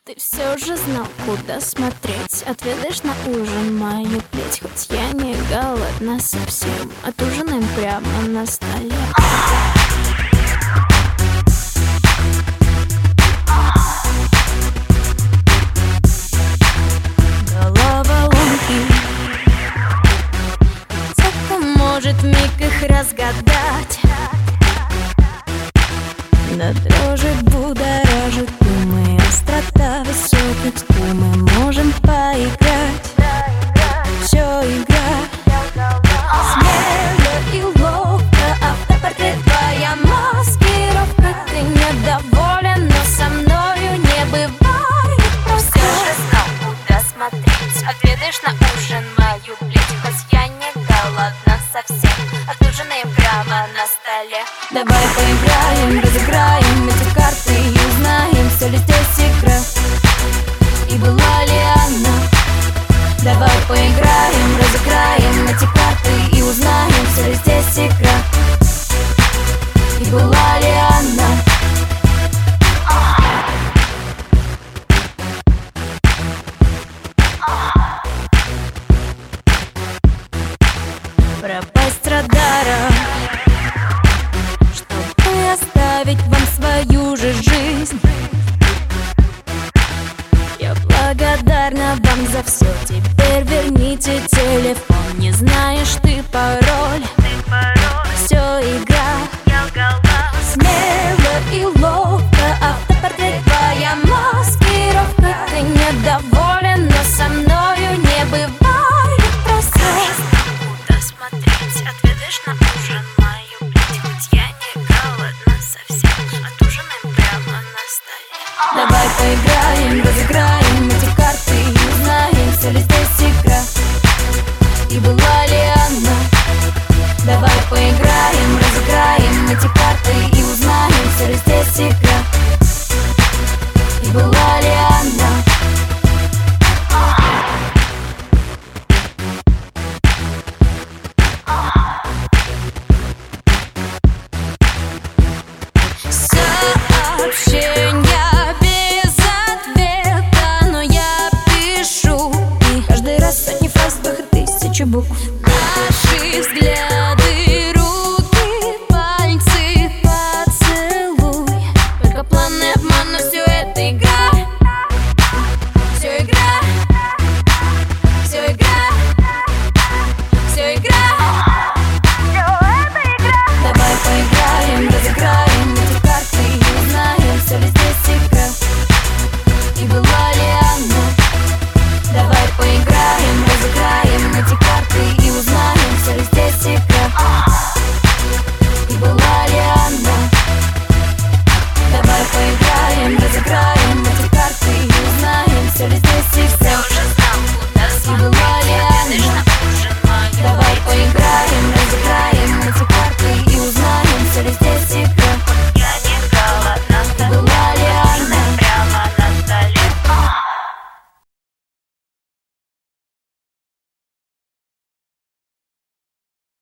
Ты все же знал, куда смотреть. Отведаешь на ужин мою плеть. Хоть я не голодна совсем, отужинаем прямо на столе. Головоломки, кто может миг их разгадать. Да дрожит, будоражит умы, острота высоких скул. Мы можем поиграть, все игра. Смело и ловко, автопортрет, твоя маскировка. Ты недоволен, но со мною не бывает просто. Все же знал, куда смотреть. Отведаешь на ужин мою плеть. Хоть я не голодна совсем, отужинаем прямо на столе. Давай поиграем, разыграем эти карты и узнаем, все ли здесь игра, и была ли она. Давай поиграем, разыграем эти карты и узнаем, все ли здесь игра, и была ли она. Пропасть с радара, чтобы оставить вам свою же жизнь. Я благодарна вам за все. Теперь вернитесь.